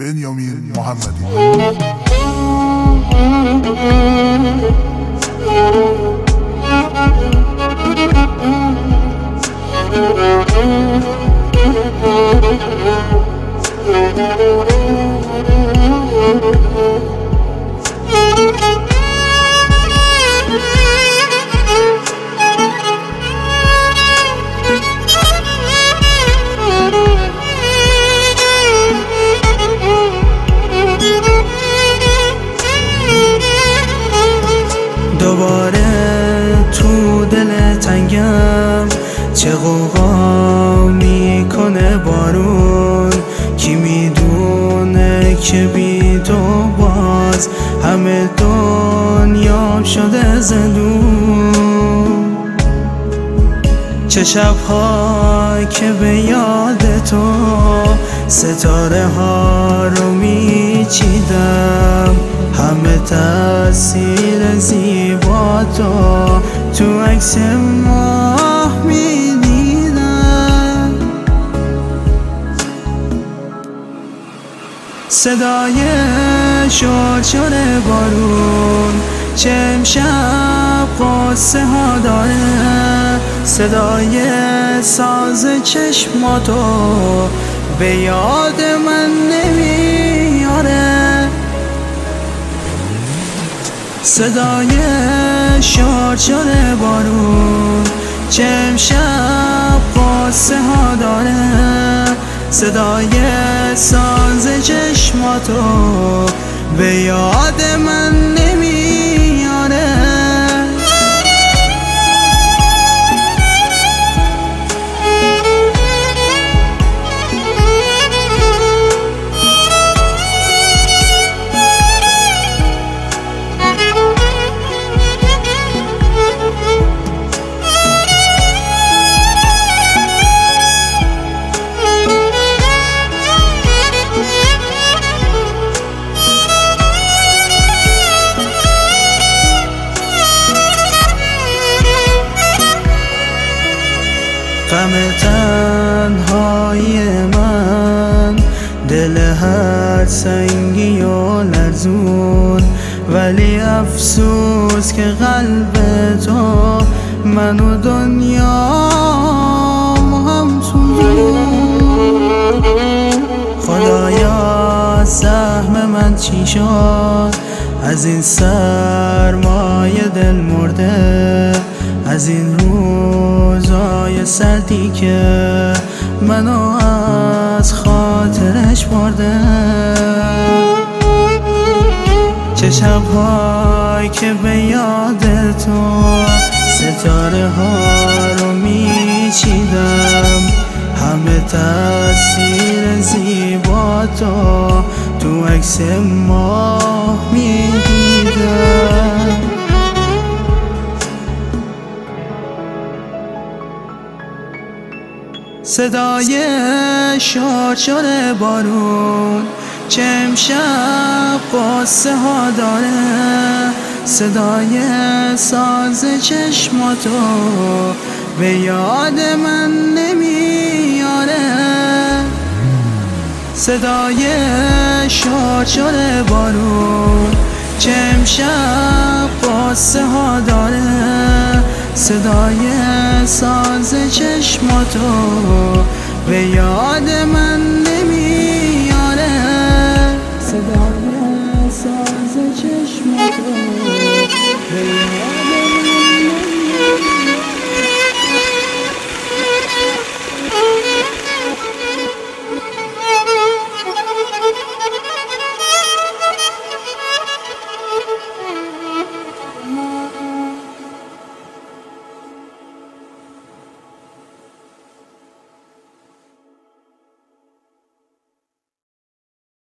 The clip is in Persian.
بنیامین محمدی. دوباره تو دل تنگم چه غوغا میکنه بارون، کی میدونه که بی تو باز همه دنیا شده زندون. چه شب‌ها که به یاد تو ستاره ها رو میچیدم، همه تأثیر زیبا تو عکس ماه میدیدم. صدای شرشر بارون چه امشب قصه ها داره، صدای ساز چشماتو به یاد من نمیاره. صدای شرشر بارون چه امشب قصه ها داره، صدای ساز چشماتو به یاد من نمیاره. غم تنهایی من دل هر سنگی و لرزون، ولی افسوس که قلب تو من و دنیا هم سوزون. خدایا سهم من چی شد از این سرمایه دل مرده، از این روزای سردی که منو از خاطرش برده. چه شب‌هایی که به یاد تو ستاره ها رو میچیدم، همه تأثیر زیبا تو عکس ماه میدیدم. صدای شرشر بارون چه امشب قصه ها داره، صدای ساز چشماتو به یاد من نمیاره. صدای شرشر بارون چه امشب قصه ها داره، صدای ساز چشماتو به یاد من نمیاره. صدای